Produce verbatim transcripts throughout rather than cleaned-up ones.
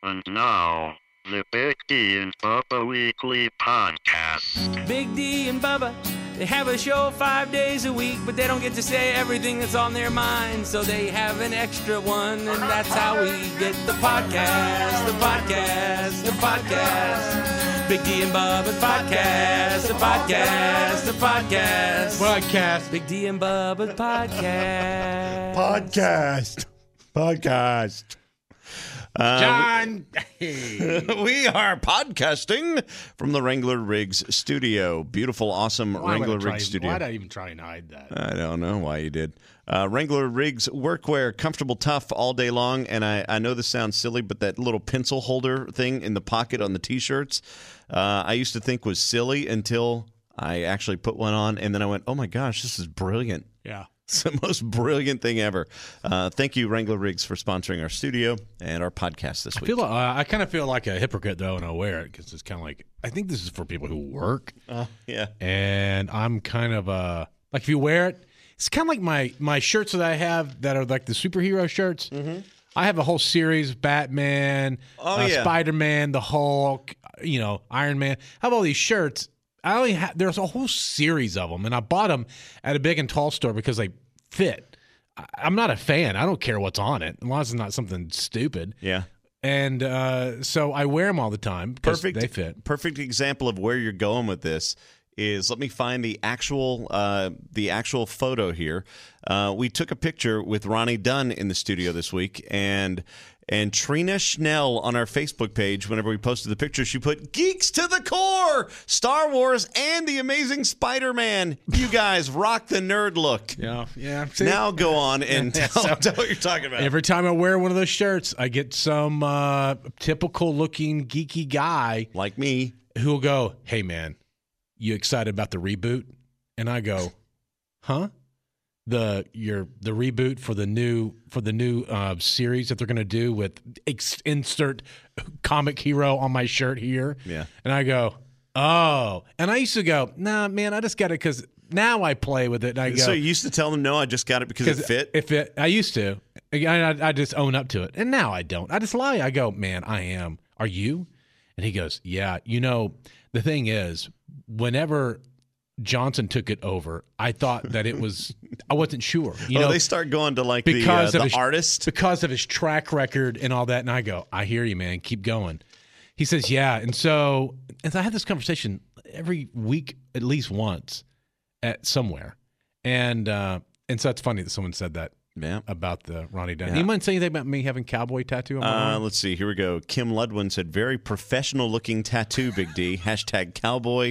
And now, the Big D and Bubba Weekly Podcast. Big D and Bubba, they have a show five days a week, but they don't get to say everything that's on their mind, so they have an extra one, and that's how we get the podcast, the podcast, the podcast. Big D and Bubba podcast, the podcast, the podcast. Podcast. Big D and Bubba podcast. Podcast. Podcast. Uh, John. we are podcasting from the Wrangler Riggs studio. Beautiful, awesome Why Wrangler would I try- Riggs studio. Why did I even try and hide that? I don't know why you did. Uh, Wrangler Riggs workwear, comfortable, tough all day long. And I, I know this sounds silly, but that little pencil holder thing in the pocket on the T-shirts, uh, I used to think was silly until I actually put one on. And then I went, oh, my gosh, this is brilliant. Yeah. It's the most brilliant thing ever. Uh, thank you, Wrangler Riggs, for sponsoring our studio and our podcast this I week. feel like, uh, I kind of feel like a hypocrite though when I wear it because it's kind of like I think this is for people who work, Uh, yeah. and I'm kind of uh like if you wear it, it's kind of like my my shirts that I have that are like the superhero shirts. Mm-hmm. I have a whole series: Batman, Oh, uh, yeah. Spider-Man, the Hulk, you know, Iron Man. I have all these shirts. I only have there's a whole series of them, and I bought them at a big and tall store because they fit. I- I'm not a fan. I don't care what's on it, as long as it's not something stupid. Yeah. And uh, so I wear them all the time because Perfect. they fit. Perfect example of where you're going with this is let me find the actual uh, the actual photo here. Uh, we took a picture with Ronnie Dunn in the studio this week, and and Trina Schnell on our Facebook page. Whenever we posted the picture, she put "Geeks to the core, Star Wars and the Amazing Spider-Man. You guys rock the nerd look." Yeah, yeah. Now go on and Yeah, tell, so- tell what you're talking about. Every time I wear one of those shirts, I get some uh, typical-looking geeky guy like me. who will go, "Hey, man, you excited about the reboot?" And I go, "Huh? The your the reboot for the new for the new uh, series that they're going to do with ex- insert comic hero on my shirt here." Yeah. And I go, "Oh," and I used to go, "Nah, man, I just got it because now I play with it." And I go, So you used to tell them, "No, I just got it because it fit." If it, I used to, I, I just own up to it, and now I don't. I just lie. I go, "Man, I am. Are you?" And he goes, "Yeah." You know, the thing is, whenever Johnson took it over, I thought that it was. I wasn't sure. You oh, know, they start going to like the, uh, because the of his, artist. because of his track record and all that. And I go, "I hear you, man. Keep going." He says, "Yeah." And so, and so I have this conversation every week, at least once, at somewhere, and uh, and so it's funny that someone said that Yeah. about the Ronnie Dunn. Yeah. You mind saying anything about me having cowboy tattoo on my Uh, arm? let's see. Here we go. Kim Ludwin said, "Very professional looking tattoo, Big D." Hashtag cowboy.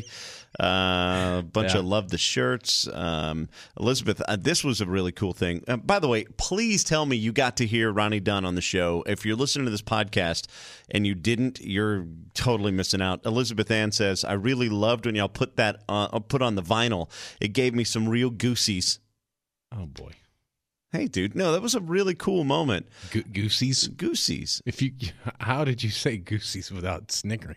Uh, a bunch Yeah. of love the shirts. Um, Elizabeth, uh, this was a really cool thing. Uh, by the way, please tell me you got to hear Ronnie Dunn on the show. If you're listening to this podcast and you didn't, you're totally missing out. Elizabeth Ann says, "I really loved when y'all put that uh, put on the vinyl. It gave me some real goosies." Oh boy, Hey, dude. No, that was a really cool moment. Go- goosies. Goosies. If you, how did you say goosies without snickering?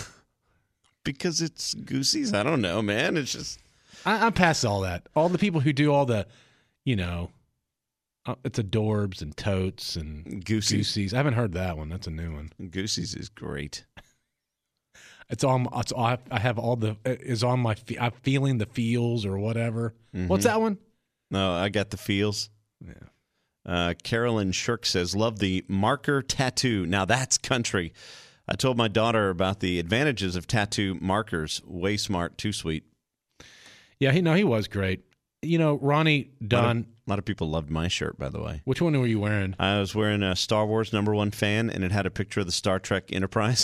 Because it's goosies. I don't know, man. It's just I, I'm past all that. All the people who do all the, you know, uh, it's adorbs and totes and goosies. goosies. I haven't heard that one. That's a new one. Goosies is great. It's on. It's all, I have all the is on my. fe- I'm feeling the feels or whatever. What's that one? No, I got the feels. Yeah. Uh, Carolyn Shirk says, "Love the marker tattoo." Now that's country. I told my daughter about the advantages of tattoo markers. Way smart, too sweet. Yeah, he no, he was great. You know, Ronnie A lot, of, Dunn. a lot of people loved my shirt, by the way. Which one were you wearing? I was wearing a Star Wars number one fan, and it had a picture of the Star Trek Enterprise.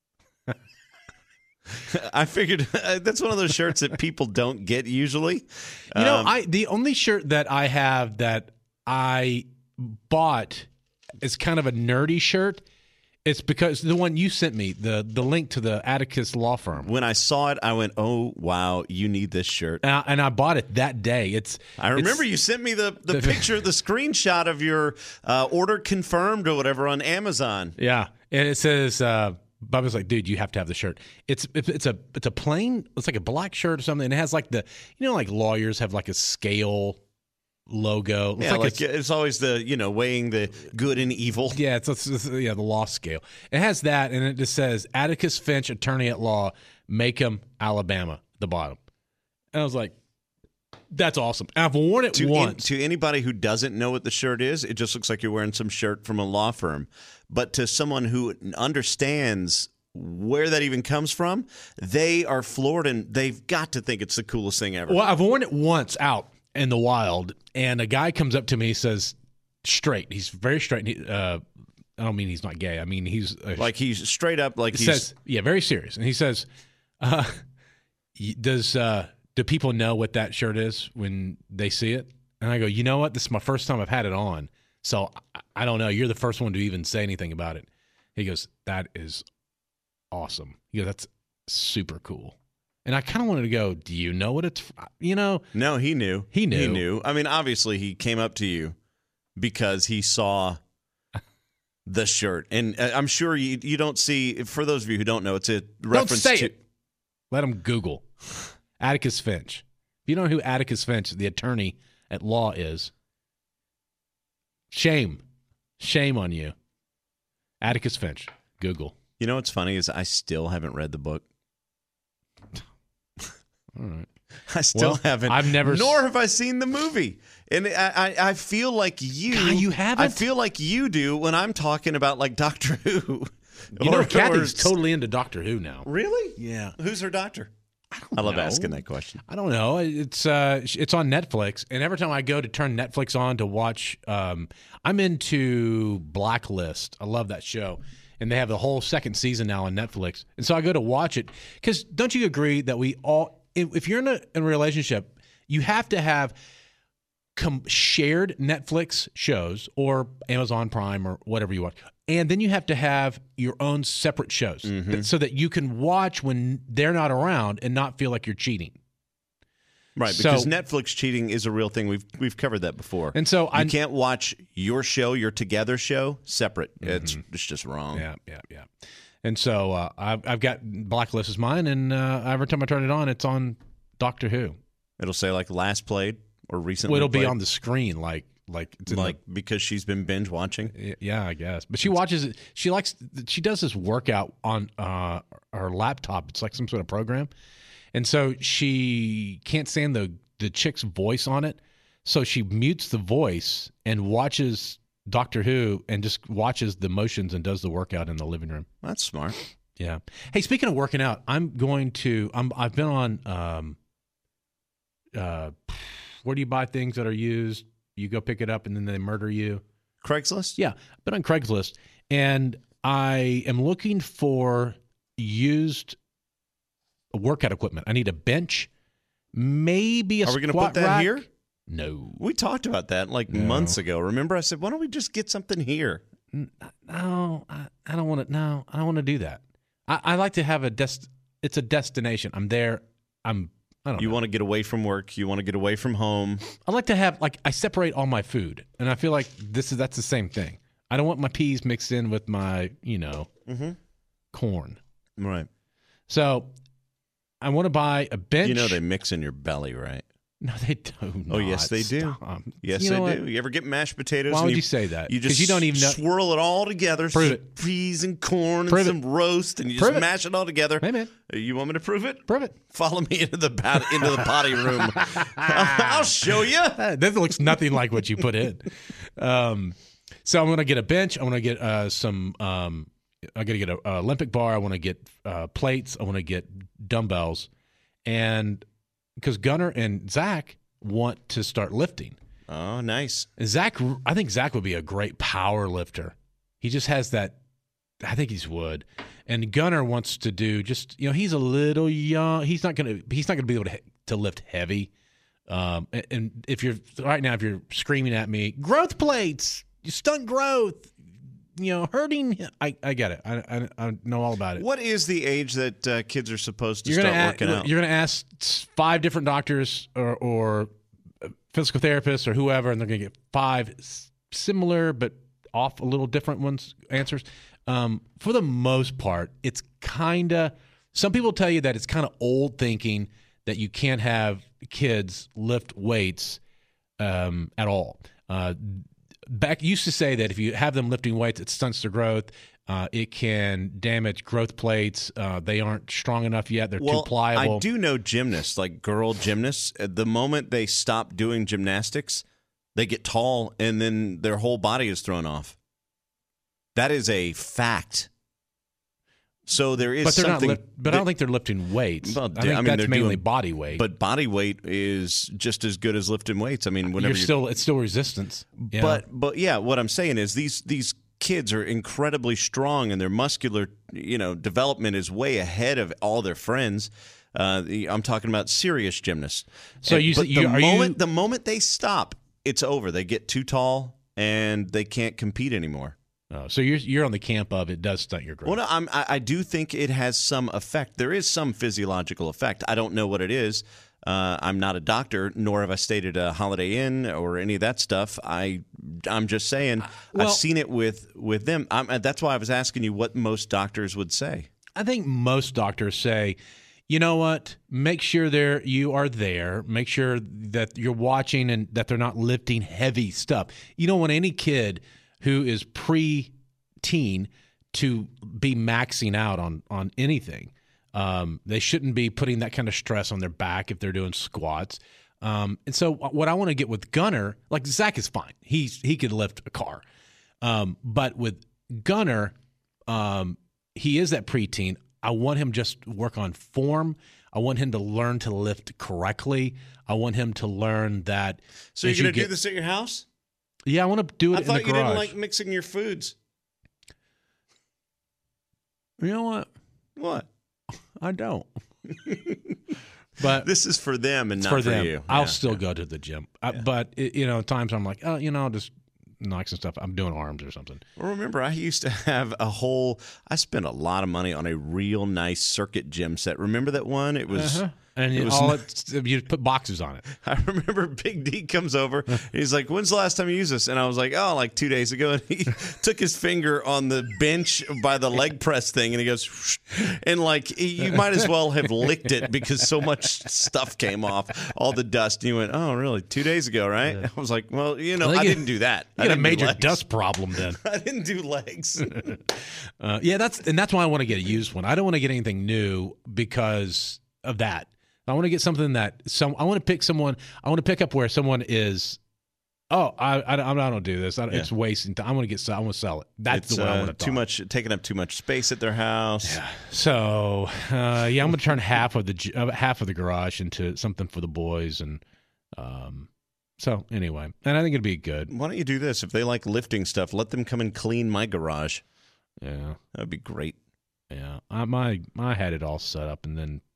I figured uh, that's one of those shirts that people don't get usually. You know, Um, I the only shirt that I have that I bought is kind of a nerdy shirt. It's because the one you sent me, the the link to the Atticus law firm. when I saw it, I went, "Oh wow, you need this shirt." And I, and I bought it that day. It's I remember it's- you sent me the, the the- picture, the screenshot of your uh, order confirmed or whatever on Amazon. Yeah, and it says uh, Bubba's like, "Dude, you have to have the shirt." It's it's a it's a plain. It's like a black shirt or something. And it has like the you know like lawyers have like a scale logo. It's Yeah, like, like, it's, it's always the, you know, weighing the good and evil. yeah, it's, it's, it's yeah the law scale. It has that, and it just says Atticus Finch, attorney at law, Macomb, Alabama, at the bottom. And I was like, that's awesome. I've worn it To, in, once. to anybody who doesn't know what the shirt is, it just looks like you're wearing some shirt from a law firm. But to someone who understands where that even comes from, they are floored, and they've got to think it's the coolest thing ever. Well, I've worn it once out in the wild, and a guy comes up to me, he says, straight. He's very straight. He, uh, I don't mean he's not gay. I mean he's uh, like he's straight up, like he he's says, yeah, very serious. And he says, uh, "Does uh, do people know what that shirt is when they see it?" And I go, "You know what? This is my first time I've had it on, so I, I don't know. You're the first one to even say anything about it." He goes, "That is awesome." He goes, "That's super cool." And I kind of wanted to go, "Do you know what it's?" You know? No, he knew. He knew. He knew. I mean, obviously, he came up to you because he saw the shirt, and uh, I'm sure you you don't see. For those of you who don't know, it's a reference don't say to. it. Let him Google Atticus Finch. If you don't know who Atticus Finch, the attorney at law, is, shame, shame on you. Atticus Finch. Google. You know what's funny is I still haven't read the book. All right. I still Well, haven't. I've never Nor s- have I seen the movie. And I, I, I feel like you. God, you haven't? I feel like you do when I'm talking about like Doctor Who. You know, Or- Kathy's or- totally into Doctor Who now. Really? Yeah. Who's her doctor? I, don't I love know. asking that question. I don't know. It's uh, it's on Netflix, and every time I go to turn Netflix on to watch, um, I'm into Blacklist. I love that show, and they have the whole second season now on Netflix. And so I go to watch it because don't you agree that we all, if if you're in a, in a relationship, you have to have com- shared Netflix shows or Amazon Prime or whatever you watch. And then you have to have your own separate shows that, so that you can watch when they're not around and not feel like you're cheating. Right, So- because Netflix cheating is a real thing. We've we've covered that before. And so you I can't watch your show, your Together show, separate. It's it's just wrong. Yeah, yeah, yeah. And so uh, I've, I've got Blacklist is mine, and uh, every time I turn it on, it's on Doctor Who. It'll say like last played or recently. Well, it'll be played. on the screen, like like it's in like because she's been binge watching. the, yeah, I guess. But she watches it. She likes. She does this workout on uh, her laptop. It's like some sort of program, and so she can't stand the the chick's voice on it. So she mutes the voice and watches Doctor Who and just watches the motions and does the workout in the living room. That's smart. Yeah. Hey, speaking of working out, I'm going to. I'm. I've been on. Um, uh, where do you buy things that are used? You go pick it up and then they murder you. Craigslist. Yeah, I've been on Craigslist, and I am looking for used workout equipment. I need a bench, maybe a Are we going to squat put that rack. here? No, We talked about that like No. months ago. Remember, I said, "Why don't we just get something here?" no, I, I don't want to. No, I don't want to do that. I, I like to have a dest. It's a destination. I'm there. I'm. I don't You know. want to get away from work. You want to get away from home. I like to have like I separate all my food, and I feel like this is that's the same thing. I don't want my peas mixed in with my you know Mm-hmm. corn. Right. So I want to buy a bench. You know they mix in your belly, right? No, they do. Oh, yes, not. they do. Stop. Yes, You know they what? do. You ever get mashed potatoes? Why and would you, you say that? You 'Cause just you don't even know- swirl it all together. Prove some it. Peas and corn Prove and some roast, and you Prove just it. mash it all together. Hey, man. You want me to prove it? Prove it. Follow me into the pot, into the potty room. I'll show you. Uh, This looks nothing like what you put in. Um, so I'm going to get a bench. I want to get uh, some. Um, I got to get an Olympic bar. I want to get uh, plates. I want to get dumbbells, and because Gunnar and Zach want to start lifting. Oh, nice. And Zach, I think Zach would be a great power lifter. He just has that. I think he's would. And Gunnar wants to do just you know he's a little young. He's not gonna he's not gonna be able to to lift heavy. Um, and, and if you're right now, if you're screaming at me, growth plates, you stunt growth, you know, hurting. I, I get it. I, I I know all about it. What is the age that uh, kids are supposed to You're start gonna working a, out? You're gonna ask five different doctors or, or physical therapists or whoever, and they're gonna get five s- similar but off a little different ones answers. Um, for the most part, it's kind of. Some people tell you that it's kind of old thinking that you can't have kids lift weights um, at all. Uh, back used to say that if you have them lifting weights, it stunts their growth. Uh, it can damage growth plates. Uh, they aren't strong enough yet. They're well, too pliable. I do know gymnasts, like girl gymnasts, at the moment they stop doing gymnastics, they get tall and then their whole body is thrown off. That is a fact. So there is but they're something. Not lift, but that, I don't think they're lifting weights. Well, I think I mean, that's they're mainly doing, body weight. But body weight is just as good as lifting weights. I mean, whenever you're you're still, it's still resistance. Yeah. But but yeah, what I'm saying is these these kids are incredibly strong, and their muscular you know development is way ahead of all their friends. Uh, the, I'm talking about serious gymnasts. So and, you, but you the are moment you, the moment they stop, it's over. They get too tall and they can't compete anymore. Oh, so you're you're on the camp of it does stunt your growth. Well, no, I'm, I, I do think it has some effect. There is some physiological effect. I don't know what it is. Uh, I'm not a doctor, nor have I stayed at a Holiday Inn or any of that stuff. I, I'm just saying well, I've seen it with with them. I'm, that's why I was asking you what most doctors would say. I think most doctors say, you know what? Make sure there you are there. Make sure that you're watching and that they're not lifting heavy stuff. You don't want any kid who is pre-teen to be maxing out on on anything. Um, they shouldn't be putting that kind of stress on their back if they're doing squats. Um, and so what I want to get with Gunner, like Zach is fine. He's he could lift a car. Um, but with Gunner, um, he is that preteen. I want him just to work on form. I want him to learn to lift correctly. I want him to learn that. So you're you going to get, do this at your house? Yeah, I want to do it I in thought the you garage. didn't like mixing your foods. You know what? What? I don't. But this is for them and it's not for, for them. you. I'll Yeah, still yeah. go to the gym. I, Yeah. But, it, you know, at times I'm like, oh, you know, I'll just knock some stuff. I'm doing arms or something. Well, remember, I used to have a whole. I spent a lot of money on a real nice circuit gym set. Remember that one? It was. Uh-huh. And it you, was all not- it, you put boxes on it. I remember Big D comes over and he's like, "When's the last time you used this?" And I was like, "Oh, like two days ago." And he took his finger on the bench by the leg press thing, and he goes, whoosh, and like he, you might as well have licked it because so much stuff came off, all the dust. And he went, "Oh, really? Two days ago, right?" Yeah. I was like, "Well, you know, I, I you, didn't do that. You I got a didn't do major legs. dust problem then." I didn't do legs." uh, yeah, that's and that's why I want to get a used one. I don't want to get anything new because of that. I want to get something that some. I want to pick someone. I want to pick up where someone is. Oh, I I, I don't do this. I, Yeah. It's wasting time. I want to get. I want to sell it. That's it's the way I uh, want to. too much taking up too much space at their house. Yeah. So uh, yeah, I'm gonna turn half of the g- uh, half of the garage into something for the boys, and um. So anyway, and I think it'd be good. Why don't you do this? If they like lifting stuff, let them come and clean my garage. Yeah. That'd be great. Yeah. I my I had it all set up, and then.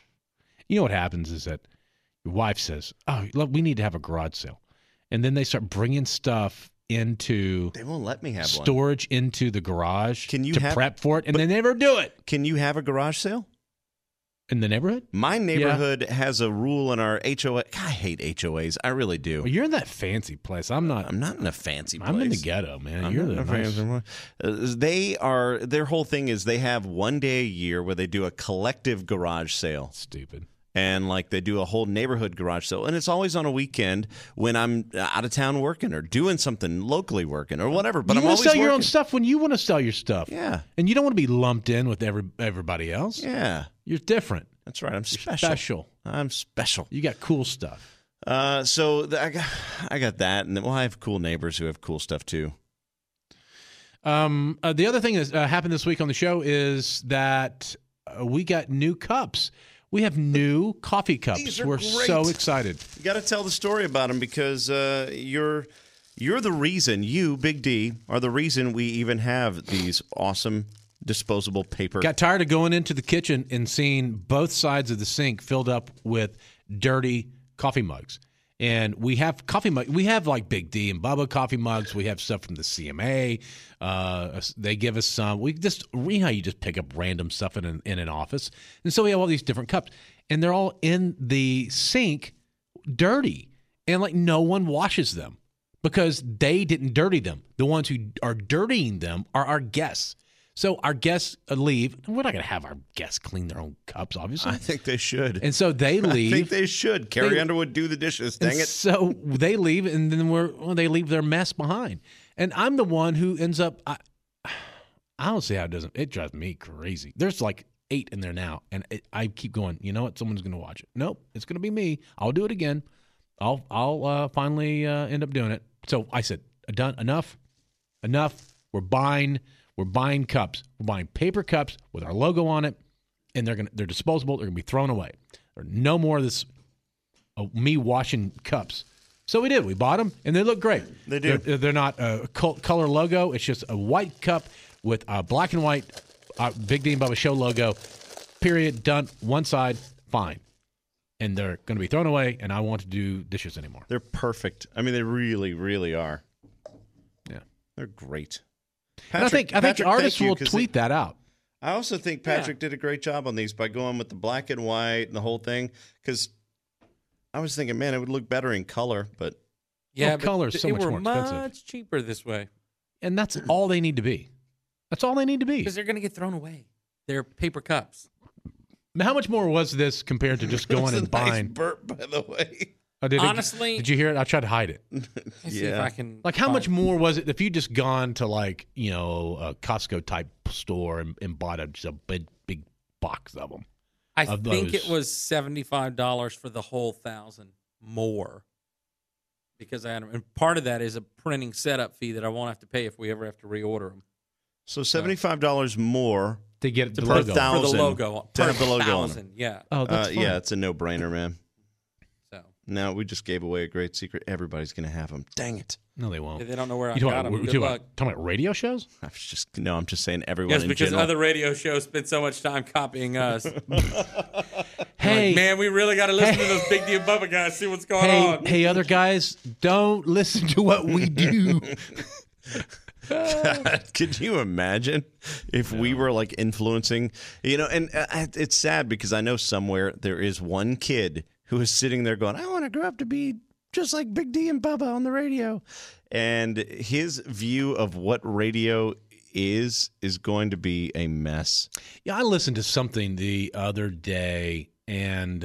You know what happens is that your wife says, "Oh, look, we need to have a garage sale," and then they start bringing stuff into They won't let me have one. storage into the garage Can you to have- prep for it, and but- they never do it Can you have a garage sale? in the neighborhood. My neighborhood has a rule in our H O A. God, I hate H O As. I really do. Well, you're in that fancy place. I'm not. I'm not in a fancy place. I'm in the ghetto, man. I'm you're not the in a nice. fancy place. Uh, They are. Their whole thing is they have one day a year where they do a collective garage sale. Stupid. And like they do a whole neighborhood garage sale, and it's always on a weekend when I'm out of town working or doing something locally working or whatever. But you I'm want always to sell your own working. stuff when you want to sell your stuff. Yeah, And you don't want to be lumped in with every everybody else. yeah, You're different. that's right. I'm special. Special. I'm special. You got cool stuff. Uh, so th- I got, I got that, and then well, I have cool neighbors who have cool stuff too. Um, uh, the other thing that uh, happened this week on the show is that uh, we got new cups. We have new coffee cups. These are We're great. so excited. You got to tell the story about them because uh, you're you're the reason. You, Big D, are the reason we even have these awesome disposable paper. Got tired of going into the kitchen and seeing both sides of the sink filled up with dirty coffee mugs. And we have coffee mugs. We have like Big D and Bubba coffee mugs. We have stuff from the C M A. Uh, they give us some. We just, you know how you just pick up random stuff in an, in an office. And so we have all these different cups. And they're all in the sink dirty. And like no one washes them because they didn't dirty them. The ones who are dirtying them are our guests. So our guests leave. We're not going to have our guests clean their own cups, obviously. I think they should. And so they leave. I think they should. Carrie They- Underwood do the dishes. Dang And it. So they leave, and then we're well, they leave their mess behind. And I'm the one who ends up. I, I don't see how it doesn't. It drives me crazy. There's like eight in there now, and it, I keep going. You know what? Someone's going to watch it. Nope, it's going to be me. I'll do it again. I'll I'll uh, finally uh, end up doing it. So I said, done enough, enough. We're buying. We're buying cups. We're buying paper cups with our logo on it, and they're gonna they're disposable. They're gonna be thrown away. There's no more of this uh, me washing cups. So we did. We bought them, and they look great. They do. They're, they're not a col- color logo. It's just a white cup with a black and white uh, Big D and Bubba Show logo. Period. Done. One side. Fine. And they're going to be thrown away, and I won't do dishes anymore. They're perfect. I mean, they really, really are. Yeah. They're great. And I think I think Patrick, artists thank you, will 'cause tweet that out. I also think Patrick did a great job on these by going with the black and white and the whole thing. Because I was thinking, man, it would look better in color, but Yeah, Oh, but color's th- so they much were more expensive. much cheaper this way And that's all they need to be. That's all they need to be. because they're going to get thrown away. They're paper cups. How much more was this compared to just it was going a and buying? nice burp, by the way. Oh, did it- Honestly- did you hear it? I tried to hide it. Let's see if Yeah. I can. Like, how find- much more was it if you just gone to like you know a Costco type store and, and bought a, just a big big box of them? I of think those? it was seventy-five dollars for the whole thousand more because I had them. And part of that is a printing setup fee that I won't have to pay if we ever have to reorder them. So seventy-five dollars more To get the per logo. thousand. For the logo. To per have the logo on it. thousand, yeah. Oh, Uh, that's fine. yeah, it's a no-brainer, man. So Now we just gave away a great secret. Everybody's going to have them. Dang it. No, they won't. they don't know where I You got talking them. about, Good you luck. talking about radio shows? I was just no. I'm just saying everyone Yes, in because general. other radio shows spend so much time copying us. Hey, Like, man, we really got to listen to those Big D and Bubba guys, see what's going hey, on. hey, other guys, don't listen to what we do. God, could you imagine if we were like influencing, you know, and uh, it's sad because I know somewhere there is one kid who is sitting there going, I want to grow up to be just like Big D and Bubba on the radio. And his view of what radio is, is going to be a mess. Yeah, I listened to something the other day, and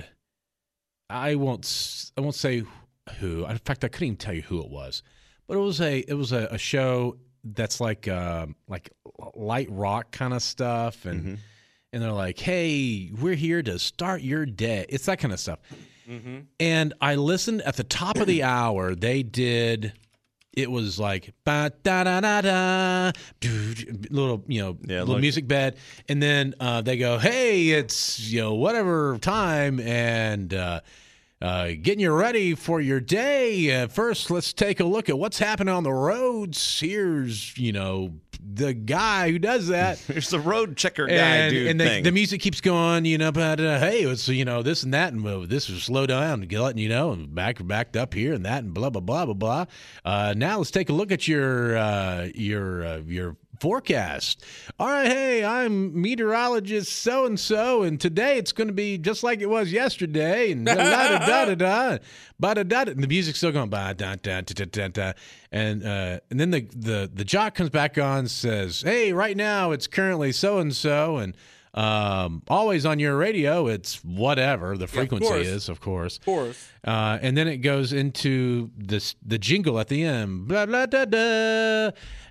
I won't s- I won't say who. In fact, I couldn't even tell you who it was. But it was a it was a, a show that's like uh, like light rock kind of stuff, and Mm-hmm. and they're like, "Hey, we're here to start your day." It's that kind of stuff. Mm-hmm. And I listened at the top of the hour. They did. It was like ba da da da da, little you know Yeah, little look. music bed, and then uh, they go, "Hey, it's you know whatever time, and uh, uh, getting you ready for your day. Uh, first, let's take a look at what's happening on the roads. Here's you know the guy who does that." There's the road checker guy and, dude and the, thing. the music keeps going, you know, but uh, hey, it's you know this and that, and uh, this is slow down, letting you know, and back backed up here and that, and blah blah blah blah blah. Uh, now let's take a look at your uh, your uh, your forecast. All right, hey, I'm meteorologist so and so, and today it's going to be just like it was yesterday, and da da da da da, ba da da. And the music's still going ba da da da da da, and uh, and then the the the jock comes back on and says, hey, right now it's currently so and so, and um, always on your radio it's whatever the frequency course. is, of course. Of course. Uh, and then it goes into this the jingle at the end, blah blah da da,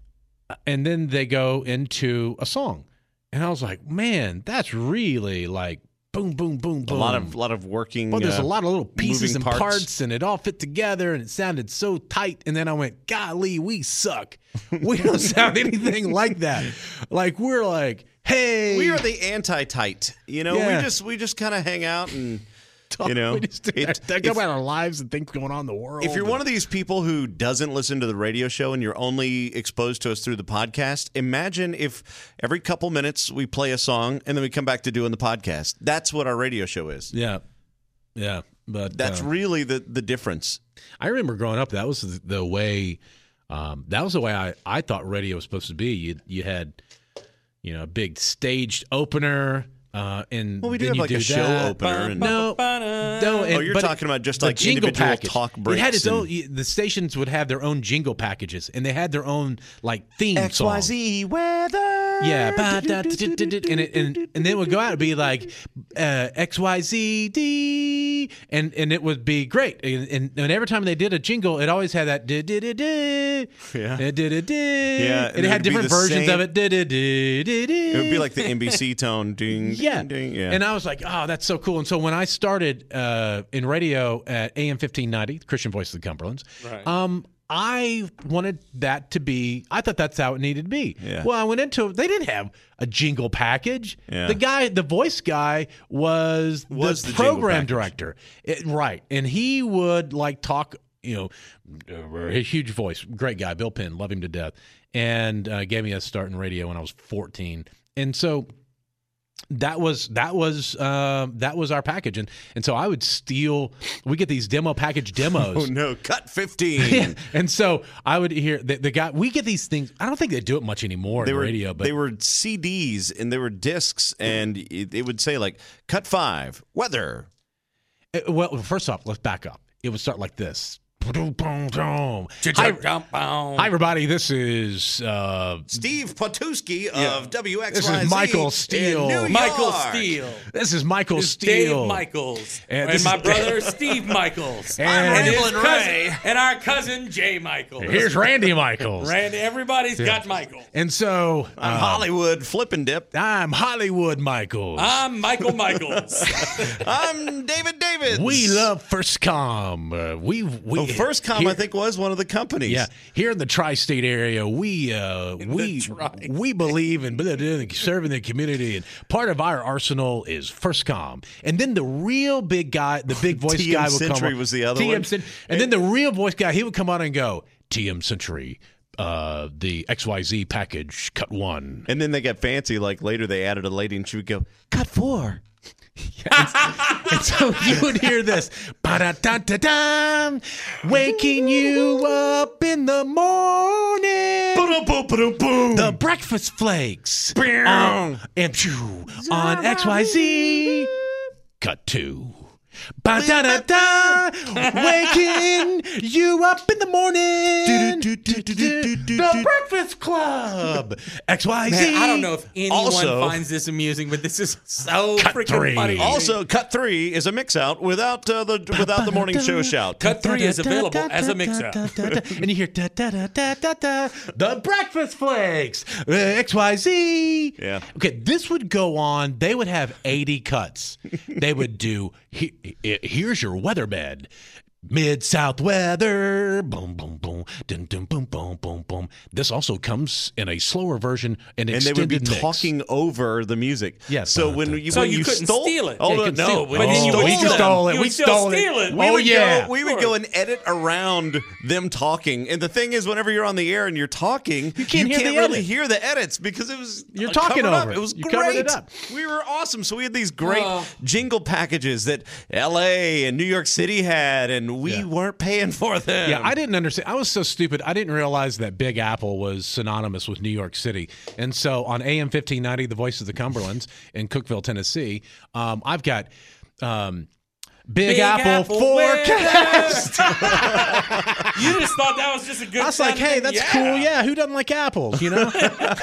and then they go into a song, and I was like, man, that's really like boom boom boom boom. a lot of lot of working. Well, there's uh, a lot of little pieces moving and parts. parts. and it all fit together, and it sounded so tight. And then I went, golly, we suck. We don't sound anything like that. Like we're like, hey, We are the anti-tight. You know, Yeah. we just we just kind of hang out and you know. we just it- think if- about our lives and things going on in the world. If you're and- one of these people who doesn't listen to the radio show and you're only exposed to us through the podcast, imagine if every couple minutes we play a song and then we come back to doing the podcast. That's what our radio show is. yeah, yeah, but That's uh, really the, the difference. I remember growing up. That was the, the way. Um, that was the way I, I thought radio was supposed to be. You you had, you know, a big staged opener, uh, and Well, we do then have you like a do show that. opener. And, No, no. And, Oh, you're but talking about just the like jingle individual package. talk It had breaks its and- own. The stations would have their own jingle packages, and they had their own like theme song. weather. Yeah, ba, da, da, da, da, da, and, it, and and then it would go out and be like uh, X Y Z D, and and it would be great. And, and, and every time they did a jingle, it always had that da da da da, Yeah. da da da. Yeah, And it had would be different the versions same- of it. Da da da da da. It would be like the N B C tone, ding, Yeah. ding, ding. Yeah. And I was like, oh, that's so cool. And so when I started uh, in radio at A M fifteen ninety, Christian Voice of the Cumberlands, Right. um, I wanted that to be, I thought that's how it needed to be. Yeah. Well, I went into it, they didn't have a jingle package. Yeah. The guy, the voice guy was, Was the, the jingle program package. director. It, right. And he would like talk, you know, uh, his huge voice, great guy, Bill Penn, love him to death, and uh, gave me a start in radio when I was fourteen. And so that was that was uh, that was our package, and and so I would steal. We get these demo package demos. Oh no, cut fifteen. Yeah. And so I would hear the, the guy. We get these things. I don't think they do it much anymore They in were radio, but they were C Ds and they were discs, and it, it would say like cut five weather. Uh, well, first off, let's back up. It would start like this. Hi, hi, everybody. This is uh, Steve Potuski of W X Y Z. This is Michael Steele. in New Michael York. Steele. this is Michael It's Steele. Dave Michaels. And And, this my is- brother, Steve Michaels. And- and, his Ramblin' cousin, Ray. and our cousin, Jay Michaels. Here's Randy Michaels. Randy. Everybody's got Michael. And so I'm uh, Hollywood flippin' dip. I'm Hollywood Michaels. I'm Michael Michaels. I'm David Davids. we love FirstCom. Uh, we we Oh, FirstCom, here- I think, was one of the companies. Yeah, here in the tri-state area, we uh, we tri- we believe in blah, blah, blah, serving the community, and part of our arsenal is FirstCom. And then the real big guy, the big voice T M guy, would come Century on. was the other T M one. Cent- and then the real voice guy, he would come on and go, T M Century, uh, the X Y Z package, cut one. And then they got fancy. Like later, they added a lady, and she would go, cut four. And so you would hear this, ba-da-da-da-dam, waking you up in the morning. The breakfast flakes on, and phew, on X Y Z. Cut two. Ba-da-da-da, waking you up in the morning. The Breakfast Club. X Y Z. Man, I don't know if anyone Also- finds this amusing, but this is so Cut freaking three. funny. Also, cut three is a mix out without uh, the without the morning show shout. Cut three is available as a mix-up. And you hear da da da da da da. The Breakfast Flakes. uh, X Y Z. Yeah. Okay, this would go on. They would have eighty cuts. They would do. He, he- here's your weatherbed. Mid-South weather, boom, boom, boom, dun, dun, boom, boom, boom, boom. This also comes in a slower version, an And they extended would be mix. talking over the music. Yes. So when you So when you you couldn't stole steal it. Oh Yeah, you no, couldn't no, steal it. but But then you Oh, would we steal it. stole it. You We would still stole it. steal it. We Oh, would yeah. go, we would go and edit around them talking. And the thing is, whenever you're on the air and you're talking, you can't hear the really edit. hear the edits because it was You're uh, talking covered over up. it. It was You great. covered it up. We were awesome. So we had these great Oh. jingle packages that L A and New York City had, and we Yeah. weren't paying for them. Yeah, I didn't understand. I was so stupid. I didn't realize that Big Apple was synonymous with New York City. And so on A M fifteen ninety, the Voice of the Cumberlands in Cookeville, Tennessee, um, I've got um, Big, Big Apple, Apple forecast. You just thought that was just a good. I was like, sounding hey, thing? that's Yeah. cool. Yeah, who doesn't like apples, you know?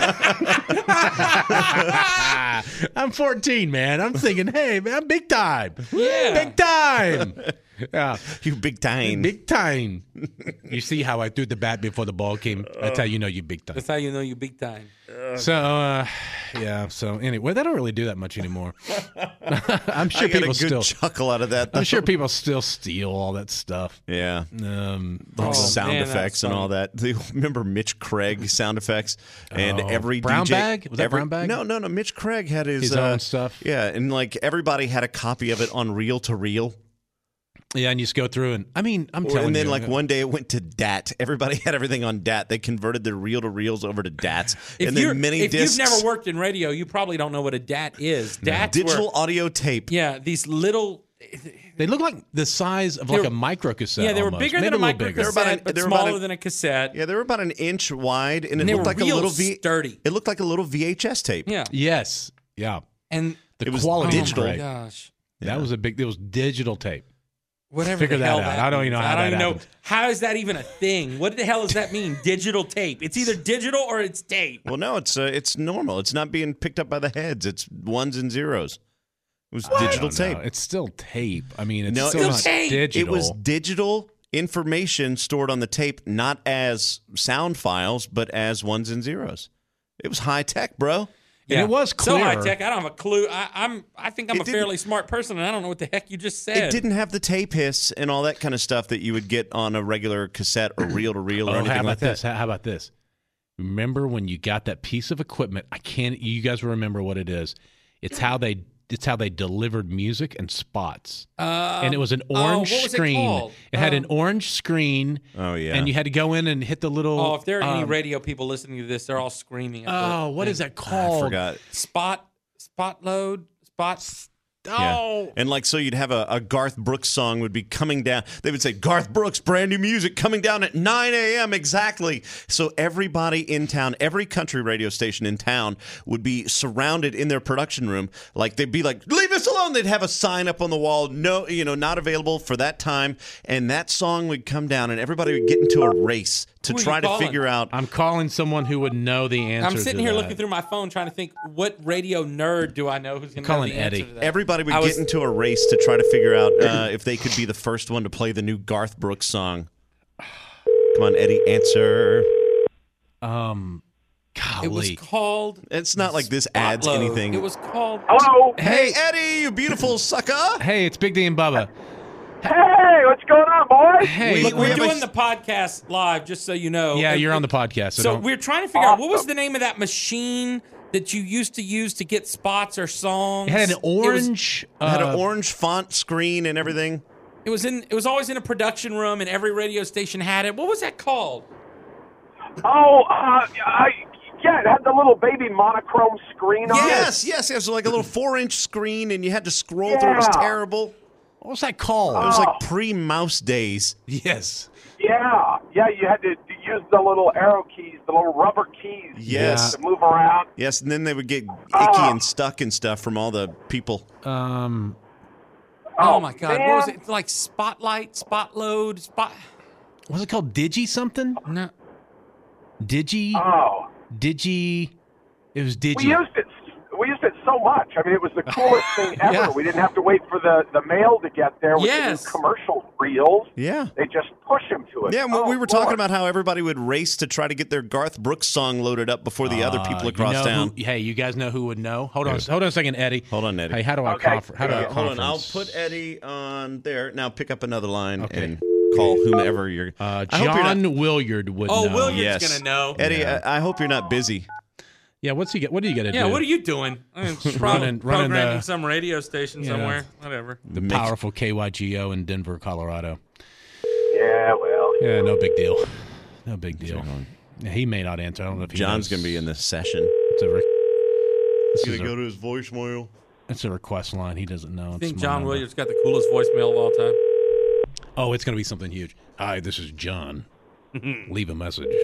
I'm fourteen, man. I'm thinking, hey, man, I'm big time. Yeah. Big time. Yeah. You big time. Big time. You see how I threw the bat before the ball came? That's how you know you big time. That's how you know you big time. So, uh, yeah. So anyway, they don't really do that much anymore. I'm sure I got a people good still. chuckle out of that. I'm though. sure people still steal all that stuff. Yeah. Um, Like Oh, sound man, effects that's and all funny. that. Do you remember Mitch Craig sound effects? And Oh, every Brown D J, Bag? Was that every- Brown Bag? No, no, no. Mitch Craig had his, His uh, own stuff? Yeah, and like everybody had a copy of it on reel to reel. yeah, and you just go through and I mean, I'm telling And then you, like one day it went to D A T. Everybody had everything on D A T. They converted their reel to reels over to D A Ts. If, and you're, then mini if discs. you've never worked in radio, you probably don't know what a D A T is. D A Ts digital were, audio tape. yeah, these little. they look like the size of like They a were- micro cassette. Yeah, they were almost. bigger Maybe than a little micro bigger. about cassette, an- but they were about smaller an- than a cassette. Yeah, they were about an inch wide, and it And they looked were like a real little V. sturdy. It looked like a little V H S tape. Yeah, Yes. Yeah. and The It was quality oh was digital. my great. gosh, That was a big. It was digital tape. Whatever Figure the that hell out. that I don't means. even know how I don't that even know. happens. How is that even a thing? What the hell does that mean? Digital tape. It's either digital or it's tape. Well, no, it's uh, it's normal. It's not being picked up by the heads. It's ones and zeros. It was I digital don't know. tape. It's still tape. I mean, it's No, still it not was- digital. It was digital information stored on the tape, not as sound files, but as ones and zeros. It was high tech, bro. And it was so clearer. high tech. I don't have a clue. I, I'm. I think I'm It a didn't- fairly smart person, and I don't know what the heck you just said. It didn't have the tape hiss and all that kind of stuff that you would get on a regular cassette or reel to reel or Oh, anything how about like this? that. How about this? Remember when you got that piece of equipment? I can't. You guys remember what it is? It's how they. It's how they delivered music and spots. Um, and it was an oh, orange what was it screen. called? had an Um, orange screen. Oh, yeah. And you had to go in and hit the little. Oh, if there are any um, radio people listening to this, they're all screaming. At Oh, the what is thing. that called? I forgot. Spot, spot load, spot. Oh, Yeah. And like, so you'd have a, a Garth Brooks song would be coming down. They would say, Garth Brooks, brand new music coming down at nine a.m. exactly. So everybody in town, every country radio station in town would be surrounded in their production room. Like, they'd be like, leave us alone. They'd have a sign up on the wall, no, you know, not available for that time. And that song would come down and everybody would get into a race to Who are you try to calling? figure out. I'm calling someone who would know the answer. I'm sitting to here that. looking through my phone trying to think what radio nerd do I know who's going to know calling the answer Eddie. to that. Everybody would I get was- into a race to try to figure out uh, if they could be the first one to play the new Garth Brooks song. Come on, Eddie, answer. Um, golly. It was called. It's not like this adds Spotload. anything. It was called. Hello. Hey, Eddie, you beautiful sucker. Hey, it's Big D and Bubba. Hey, what's going on, boys? Hey, We- Look, we we're have a- doing the podcast live, just so you know. yeah, And- you're on the podcast. So, So don't- we're trying to figure out what was the name of that machine that you used to use to get spots or songs. it had an It was- orange. It had uh, an orange font screen and everything. It was in. It was always in a production room, and every radio station had it. What was that called? Oh, uh, I, yeah, it had the little baby monochrome screen on Yes, yes, it was like a little four-inch screen, and you had to scroll through. It was Yeah. terrible. What was that called? It was like Oh. pre-mouse days. yes. it. Yeah, yeah, you had to, to use the little arrow keys, the little rubber keys Yes. to move around. Yes, and then they would get icky Oh. and stuck and stuff from all the people. Um, Oh, Oh, my God! man. What was it? It's like Spotlight, Spotload, Spot. what was it called? Digi something? No. Digi? Oh, Digi? It was Digi. we used it. We used it so much. I mean, it was the coolest thing ever. Yeah. We didn't have to wait for the, the mail to get there with Yes. the new commercial reels. Yeah. They just push them to it. Yeah, and we- oh, we were talking Lord. about how everybody would race to try to get their Garth Brooks song loaded up before the other Uh, people you across know town. who- hey, you guys know who would know? Hold on, hold on a second, Eddie. Hold on, Eddie. Hey, how do I Okay. confer- How do I Uh, hold on, I'll conference? put Eddie on there. Now pick up another line Okay. and call whomever you're. Uh, I hope you're John not- Williard would Oh, know. Williard's Yes. gonna know. Eddie, Yeah. I, I hope you're not busy. Yeah, what's he get? What do you got to Yeah, do? what are you doing? I'm probably Running- running programming the- some radio station Yeah. somewhere. Whatever. The Make- powerful K Y G O in Denver, Colorado. Yeah, well. Yeah, no big deal. No big deal. Yeah, he may not answer. I don't know if he John's knows. going to be in this session. It's a, re- this He's is going to a, go to his voicemail. it's a request line. He doesn't know. I It's think my John number. Williams got the coolest voicemail of all time. Oh, it's going to be something huge. Hi, this is John. Leave a message.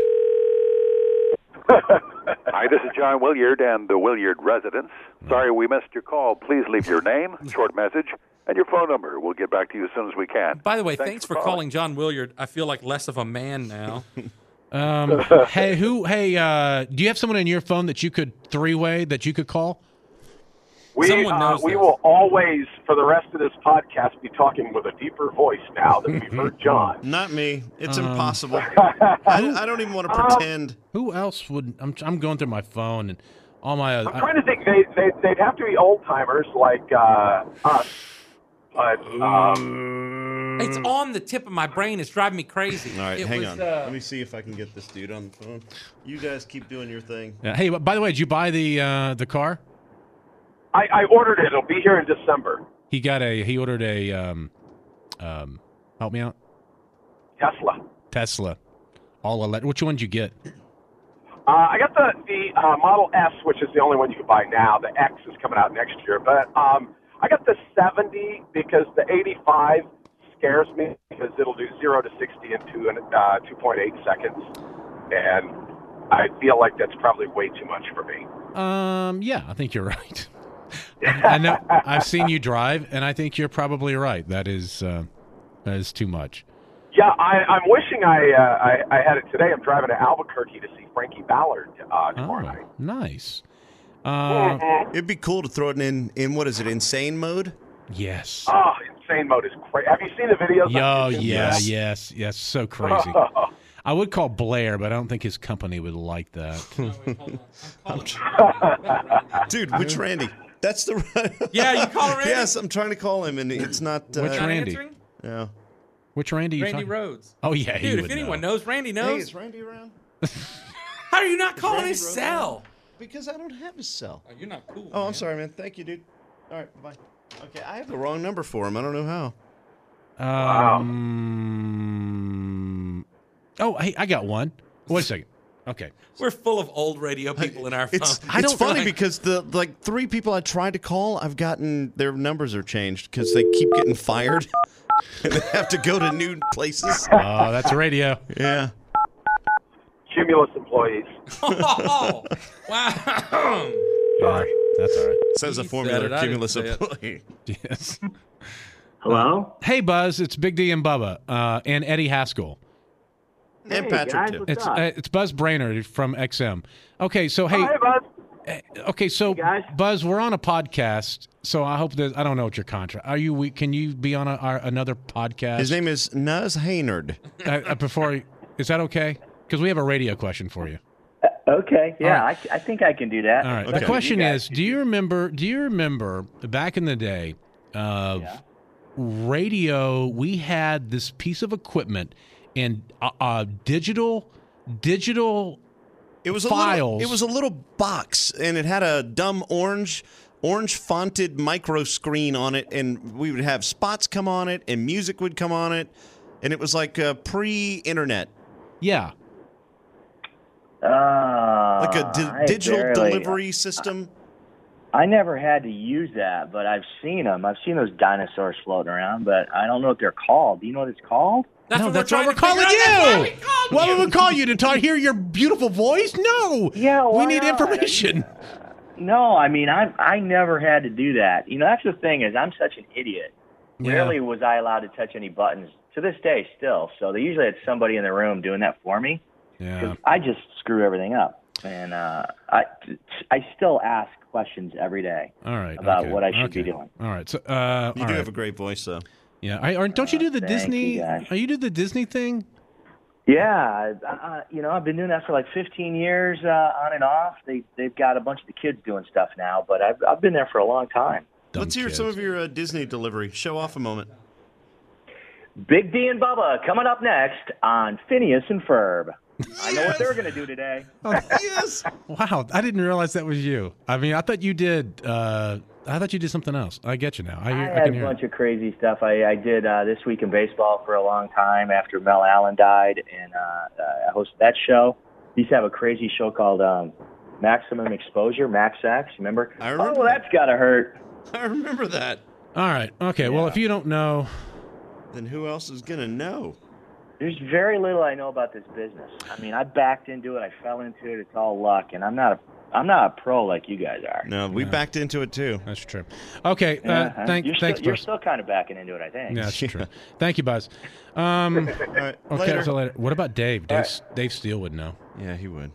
Hi, this is John Williard and the Williard Residence. Sorry we missed your call. Please leave your name, short message, and your phone number. We'll get back to you as soon as we can. By the way, thanks, for calling. calling John Williard. I feel like less of a man now. Um, hey, who? Hey, uh, do you have someone in your phone that you could three-way that you could call? We, Someone uh, knows we this. will always, for the rest of this podcast, be talking with a deeper voice now that we've heard John. Not me. It's Um, impossible. I, I don't even want to pretend. Who else would? I'm I'm going through my phone and all my. Uh, I'm trying to think. They, they, they'd have to be old timers like uh, us. But, um, It's on the tip of my brain. It's driving me crazy. All right, It hang was, on. uh, Let me see if I can get this dude on the phone. You guys keep doing your thing. yeah, hey, by the way, did you buy the uh, the car? I, I ordered it. It'll be here in December. He got a. He ordered a. Um, um, help me out. Tesla. Tesla, all electric. Which one did you get? Uh, I got the, the uh, Model S, which is the only one you can buy now. The X is coming out next year. But um, I got the seventy because the eighty-five scares me because it'll do zero to sixty in two, uh, two point eight seconds. And I feel like that's probably way too much for me. Um, yeah, I think you're right. I, I know. I've seen you drive, and I think you're probably right. That is. Uh, It's too much. Yeah, I, I'm wishing I, uh, I I had it today. I'm driving to Albuquerque to see Frankie Ballard uh, tomorrow Oh, night. nice. Uh, It'd be cool to throw it in, in what is it, insane mode? yes. Oh, insane mode is crazy. Have you seen the videos? Yo, on YouTube? yeah, yes, yes. So crazy. I would call Blair, but I don't think his company would like that. Dude, which Randy? That's the Yeah, you call Randy? Yes, I'm trying to call him, and it's not. Uh, Which Not Randy? answering? Yeah. Which Randy? You Randy talking? Rhodes. Oh yeah, he Dude, would if anyone know. knows, Randy Hey, knows. is Randy around? How are you not calling Randy his Rhodes cell? Because I don't have his cell. Oh, you're not cool. Oh, I'm man. sorry, man. Thank you, dude. All right, bye. Okay, I have the wrong number for him. I don't know how. Um. Oh, hey, I got one. Wait a second. Okay. We're full of old radio people in our phone. It's I it's don't funny like- because the like three people I tried to call, I've gotten their numbers are changed because they keep getting fired and they have to go to new places. Oh, that's radio. Yeah. Cumulus employees. Oh, wow. Sorry. That's all right. Says a He formula said it, I didn't cumulus say it. employee. Yes. Hello? Hey, Buzz. It's Big D and Bubba uh, and Eddie Haskell. And Hey, Patrick guys, too. what's It's up? uh, it's Buzz Brainerd from X M. Okay, so hey, Oh, hey, bud. uh, okay, so guys. Buzz, we're on a podcast. So I hope that I don't know what your contract. Are you? We, can you be on a, our, another podcast? His name is Nuz Haynard. uh, uh, before. Is that okay? Because we have a radio question for you. Okay, yeah, All right. I, I think I can do that. All right. Okay. The question You guys is, can do you remember? Do you remember back in the day of Yeah. radio? We had this piece of equipment and uh, uh, digital, digital. It was a Files. little, it was a little box, and it had a dumb orange, orange fonted micro screen on it, and we would have spots come on it, and music would come on it, and it was like a pre-internet, Yeah. Uh, like a di- I digital barely- delivery system. I never had to use that, but I've seen them. I've seen those dinosaurs floating around, but I don't know what they're called. Do you know what it's called? That's no, what that's we're why we're trying to calling figure out. That's why you. we called Why you. would we call you to talk, hear your beautiful voice? No. Yeah, we why need not? information. No, I mean, I I never had to do that. You know, that's the thing is I'm such an idiot. Yeah. Rarely was I allowed to touch any buttons to this day still. So they usually had somebody in the room doing that for me. Yeah. 'Cause I just screw everything up. And uh, I, I still ask questions every day All right. about okay, what I should okay. be doing. All right. So, uh, You all do right. have a great voice, though. Yeah. I, or, don't you do the thank Disney? you, guys. Are you do the Disney thing? Yeah, uh, you know, I've been doing that for like fifteen years uh, on and off. They, they've got a bunch of the kids doing stuff now, but I've, I've been there for a long time. Dumb Let's hear kids. some of your uh, Disney delivery. Show off a moment. Big D and Bubba coming up next on Phineas and Ferb. I know what they're going to do today. Yes. Wow. I didn't realize that was you. I mean, I thought you did. Uh, I thought you did something else. I get you now. I, I I had can a hear. bunch it. of crazy stuff. I, I did uh, This Week in Baseball for a long time after Mel Allen died, and uh, uh, I hosted that show. We used to have a crazy show called um, Maximum Exposure, Max X. Remember? I remember Oh, well, that. that's got to hurt. I remember that. All right. Okay. Well, Yeah. if you don't know, Then who else is going to know? There's very little I know about this business. I mean, I backed into it. I fell into it. It's all luck, and I'm not a I'm not a pro like you guys are. No, we backed into it, too. that's true. Okay. Yeah, Uh, huh? thank, you're thanks, still, you're Buzz. still kind of backing into it, I think. Yeah, that's true. Thank you, Buzz. Um, All right. okay. Later. So later. What about Dave? Dave, All Dave Steele would know. Yeah, he would.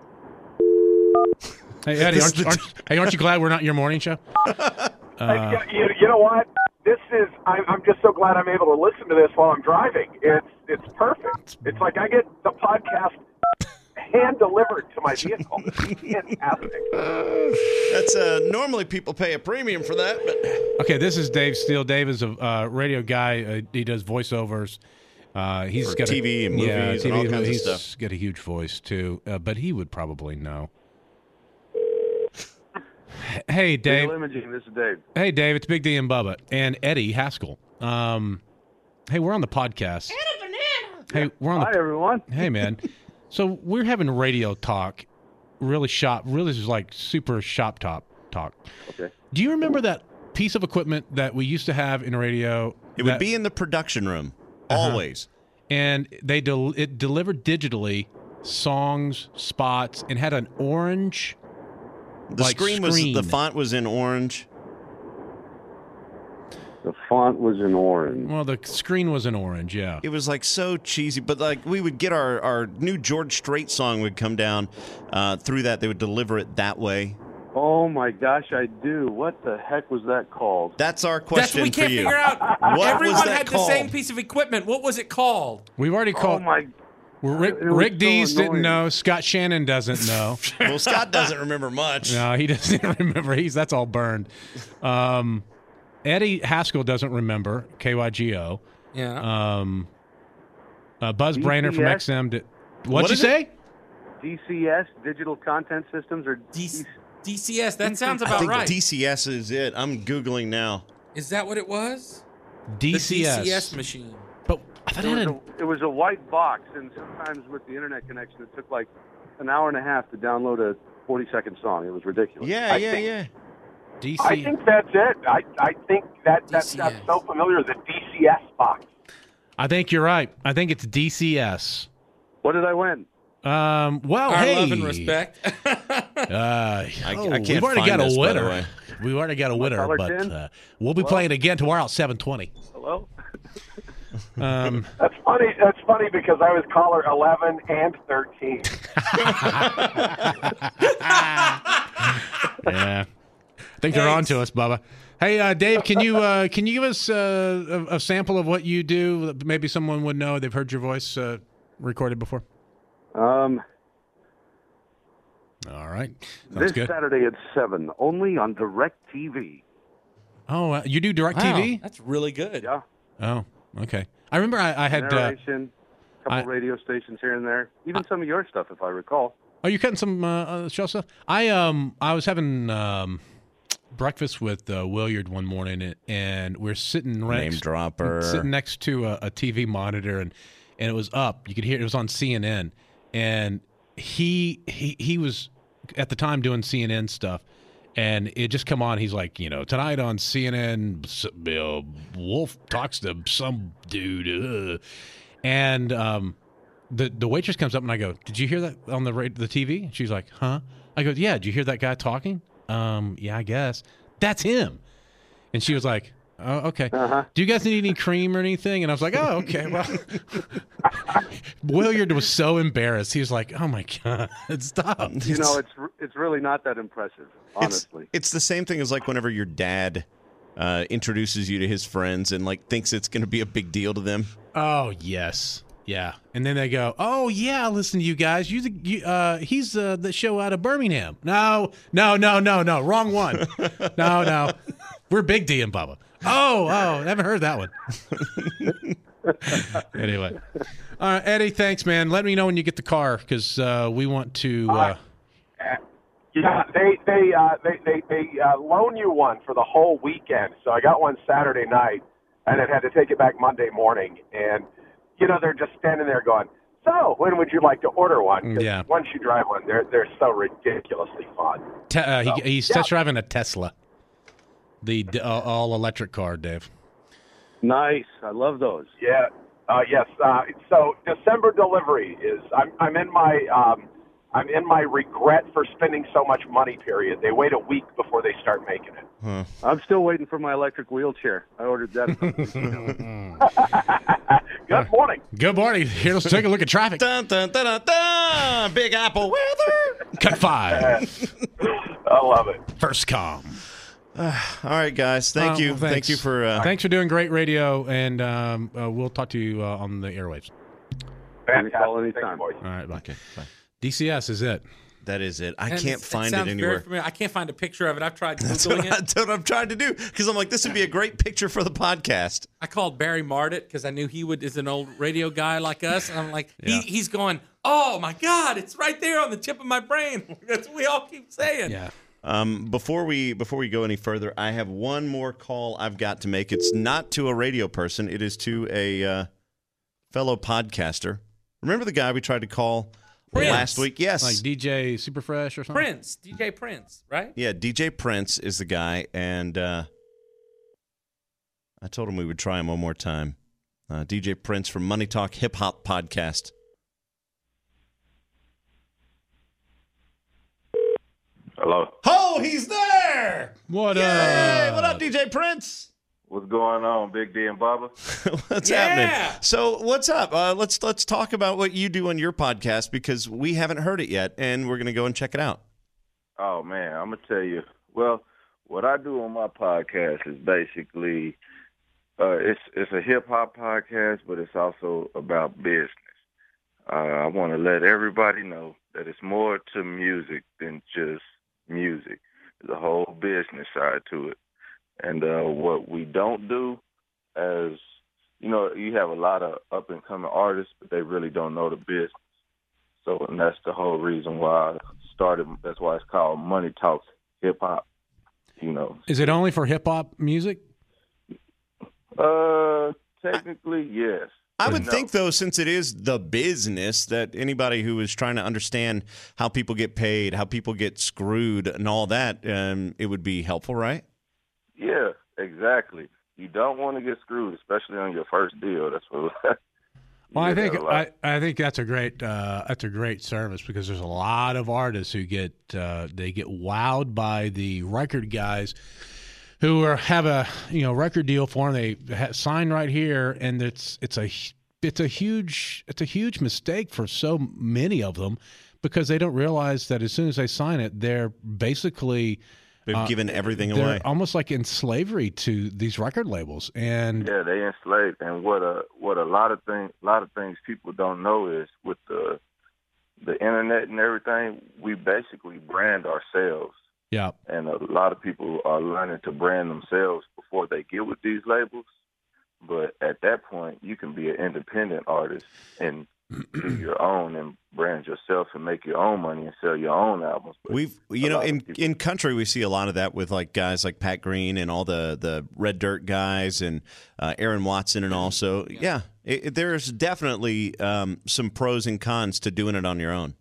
Hey, Eddie, This aren't, is the- aren't, hey, aren't you glad we're not your morning show? Uh, you, you know what? This is. I'm, I'm just so glad I'm able to listen to this while I'm driving. It's it's perfect. It's like I get the podcast hand delivered to my vehicle. It's fantastic. That's uh, normally people pay a premium for that, but Okay, this is Dave Steele. Dave is a uh, radio guy. Uh, he does voiceovers. Uh, he's For got T V a, and yeah, movies T V and all kinds of he's stuff. got a huge voice too, uh, but he would probably know. Hey, Dave. Imaging, this is Dave. Hey, Dave. It's Big D and Bubba and Eddie Haskell. Um, hey, we're on the podcast. Hey, we're on the Hi, everyone. Hey, man. So we're having radio talk, really shop, really is like super shop top talk. Okay. Do you remember that piece of equipment that we used to have in radio? it would that- be in the production room, Uh-huh. always. and they del- it delivered digitally songs, spots, and had an orange. The Like screen was screen. the font was in orange. The font was in orange. Well, the screen was in orange, yeah. It was like so cheesy, but like we would get our, our new George Strait song would come down uh, through that. They would deliver it that way. Oh my gosh, I do. What the heck was that called? That's our That's question what we for can't you. figure out. What Everyone was that had called? the same piece of equipment. What was it called? We've already Oh called. my! Well, Rick, it was Rick so Dees didn't annoying. know. Scott Shannon doesn't know. Well, Scott doesn't remember much. No, he doesn't remember. He's that's all burned. Um, Eddie Haskell doesn't remember K Y G O. Yeah. Um, uh, Buzz D C S? Brainer from X M. Did, what'd What you is say? D C S, Digital Content Systems, or D- D- D C S. That sounds I about think right. D C S is it. I'm Googling now. Is that what it was? D C S. The D C S machine. But I thought it, it was had a, it was a white box, and sometimes with the internet connection, it took like an hour and a half to download a forty-second song. It was ridiculous. Yeah, I yeah, think- yeah. D C. I think that's it. I, I think that, that D C S. that's so familiar, the D C S box. I think you're right. I think it's D C S. What did I win? Um, well, Our hey, love and respect. Uh, I- I oh, can't we've already find got a this, by the winner. way. We've already got a winner, caller but ten? uh, we'll be Hello? playing again tomorrow at seven twenty. Hello? Um, That's funny. That's funny because I was caller eleven and thirteen. yeah, I think they're on to us, Bubba. Hey, uh, Dave, can you uh, can you give us uh, a, a sample of what you do? that Maybe someone would know they've heard your voice uh, recorded before. Um, All right, sounds this good. Saturday at seven, only on DirecTV. Oh, uh, you do Direct Wow, T V? that's really good. Yeah, Oh, okay. I remember I, I had. Uh, narration, couple I- radio stations here and there, even some of your stuff, if I recall. Are you cutting some uh, uh, show stuff? I um I was having um breakfast with uh, Williard one morning, and, and we're sitting Name next dropper. sitting next to a, a T V monitor, and and it was up. You could hear it was on C N N, and he he he was at the time doing C N N stuff, and it just come on. He's like, you know, tonight on C N N, s- uh, Wolf talks to some dude, uh, and um. The the waitress comes up and I go, "Did you hear that on the ra- the T V?" She's like, "Huh?" I go, "Yeah, did you hear that guy talking?" Um, yeah, I guess that's him. And she was like, "Oh, okay. Uh-huh. Do you guys need any cream or anything?" And I was like, "Oh, okay." Well, Williard was so embarrassed. He was like, "Oh my god, stop!" You know, it's it's really not that impressive, honestly. It's, it's the same thing as like whenever your dad uh, introduces you to his friends and like thinks it's going to be a big deal to them. Oh yes. Yeah, and then they go, "Oh yeah, listen to you guys. You, the, you uh, he's uh, the show out of Birmingham." No, no, no, no, no, wrong one. No, no, we're Big D and Bubba. Oh, oh, I haven't heard that one. Anyway, all right, Eddie, thanks, man. Let me know when you get the car because uh, we want to. Uh, Yeah, they they uh, they they, they uh, loan you one for the whole weekend. So I got one Saturday night, and then had to take it back Monday morning. And you know, they're just standing there going, "So, when would you like to order one?" 'Cause Yeah. Once you drive one, they're they're so ridiculously fun. te- uh, he, he's yeah. test driving a Tesla, the uh, all electric car, Dave. Nice. I love those. Yeah. Uh, yes. Uh, so December delivery is. I'm I'm in my um, I'm in my regret for spending so much money period. They wait a week before they start making it. Huh. I'm still waiting for my electric wheelchair. I ordered that. Good morning. Good morning. Here, let's take a look at traffic. Dun, dun, dun, dun, dun. Big Apple weather. Cut five. I love it. First com. All right, guys. Thank Uh, you. well, Thank thanks. you for. Uh, Thanks for doing great radio, and um, uh, we'll talk to you uh, on the airwaves. Fantastic. Call Thank anytime. you, boys. All right, bye. okay, bye. D C S is it. That is it. I And can't it's- find it, sounds anywhere. Very familiar. I can't find a picture of it. I've tried That's what, Googling I, it. that's what I'm trying to do because I'm like, this would be a great picture for the podcast. I called Barry Marditt because I knew he would is an old radio guy like us, and I'm like, Yeah. he, he's going, "Oh my God, it's right there on the tip of my brain." That's what we all keep saying. Yeah. Um, before we before we go any further, I have one more call I've got to make. It's not to a radio person. It is to a uh, fellow podcaster. Remember the guy we tried to call Prince. last week? Yes. Like D J Superfresh or something? Prince, D J Prince, right? Yeah, D J Prince is the guy, and uh, I told him we would try him one more time. Uh, D J Prince from Money Talk Hip Hop Podcast. Hello. Oh, he's there! What Yay! up? What up, D J Prince? What's going on, Big D and Bubba? What's Yeah. happening? So, what's up? Uh, let's let's talk about what you do on your podcast because we haven't heard it yet, and we're going to go and check it out. Oh man, I'm gonna tell you. Well, what I do on my podcast is basically uh, it's it's a hip hop podcast, but it's also about business. Uh, I want to let everybody know that it's more to music than just music. There's a whole business side to it. And uh, what we don't do, as you know, you have a lot of up and coming artists, but they really don't know the business. So, and that's the whole reason why I started. That's why it's called Money Talks Hip Hop. You know, Is it only for hip hop music? uh, technically, yes. I would No. think, though, since it is the business, that anybody who is trying to understand how people get paid, how people get screwed, and all that, um, it would be helpful, right? Yeah, exactly. You don't want to get screwed, especially on your first deal. That's what. Well, I Yeah, think a lot. I, I think that's a great uh, that's a great service because there's a lot of artists who get uh, they get wowed by the record guys who are have a you know record deal for them. They ha- sign right here, and it's it's a it's a huge it's a huge mistake for so many of them because they don't realize that as soon as they sign it, they're basically They've uh, given everything they're away. almost like in slavery to these record labels. And Yeah, they enslaved, and what a what a lot of things a lot of things people don't know is with the the internet and everything, we basically brand ourselves, yeah, and a lot of people are learning to brand themselves before they get with these labels. But at that point, you can be an independent artist and do your own and brand yourself and make your own money and sell your own albums. But We've, you a know, lot of in people- in country, we see a lot of that with like guys like Pat Green and all the, the Red Dirt guys and uh, Aaron Watson and also, yeah, it, it- there's definitely um, some pros and cons to doing it on your own.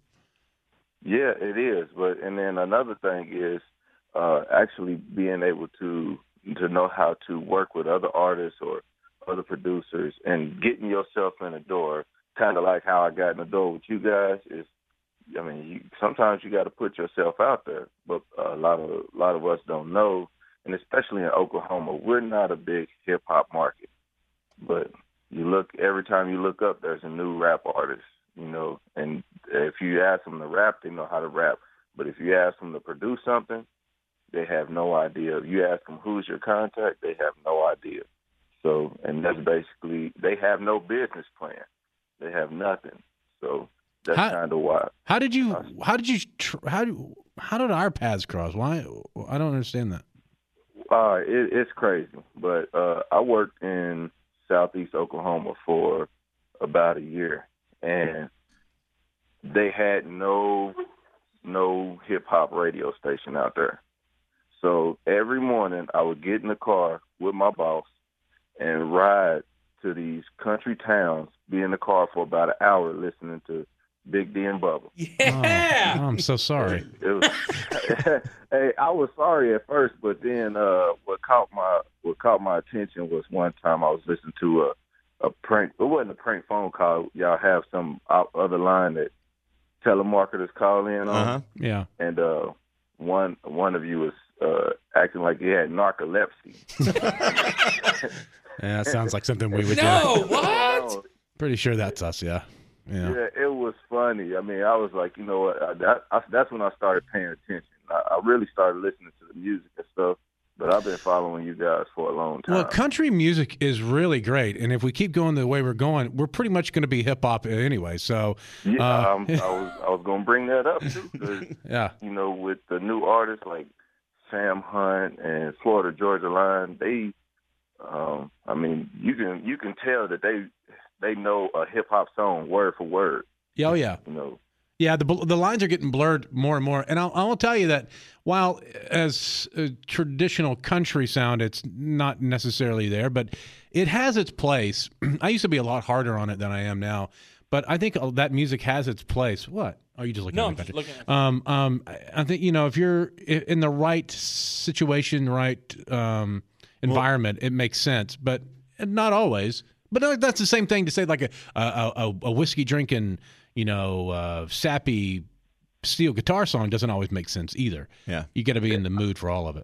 Yeah, it is. But and then another thing is uh, actually being able to to know how to work with other artists or other producers and getting yourself in the door. Kind of like how I got in the door with you guys is, I mean, you, sometimes you got to put yourself out there, but a lot of a lot of us don't know, and especially in Oklahoma, we're not a big hip hop market. But you look every time you look up, there's a new rap artist, you know, and if you ask them to rap, they know how to rap. But if you ask them to produce something, they have no idea. If you ask them who's your contact, they have no idea. So, and that's basically they have no business plan. They have nothing. So that's How- kind of why. How did you? How did you? Tr- how do? How did our paths cross? Why? I don't understand that. Uh, it, it's crazy, but uh, I worked in Southeast Oklahoma for about a year, and they had no no hip hop radio station out there. So every morning I would get in the car with my boss and ride to these country towns, be in the car for about an hour listening to Big D and Bubba. Yeah. Oh, I'm so sorry. It was, hey, I was sorry at first, but then uh, what caught my what caught my attention was one time I was listening to a a prank. It wasn't a prank phone call. Y'all have some o- other line that telemarketers call in on, Uh-huh. Yeah. and uh, one one of you was uh, acting like he had narcolepsy. Yeah, that sounds like something we would No, do. what? Pretty sure that's us. Yeah. Yeah. Yeah, it was funny. I mean, I was like, you know what? I, that, I, that's when I started paying attention. I, I really started listening to the music and stuff. But I've been following you guys for a long time. Well, country music is really great, and if we keep going the way we're going, we're pretty much going to be hip hop anyway. So, yeah, uh, um, I was I was gonna bring that up too, because yeah, you know, with the new artists like Sam Hunt and Florida Georgia Line, they, um, I mean, you can you can tell that they they know a hip hop song word for word. yeah, oh yeah. You know. Yeah, the the lines are getting blurred more and more, and I'll, I'll tell you that while as a traditional country sound, it's not necessarily there, but it has its place. I used to be a lot harder on it than I am now, but I think that music has its place. What? Are you just looking No, at I'm me, just Patrick? looking at Um, um, I I think you know if you're i- in the right situation, right um, environment, it makes sense, but not always. But that's the same thing to say like a a, a, a whiskey drinking, you know, uh, sappy steel guitar song doesn't always make sense either. Yeah. You got to be in the mood for all of it.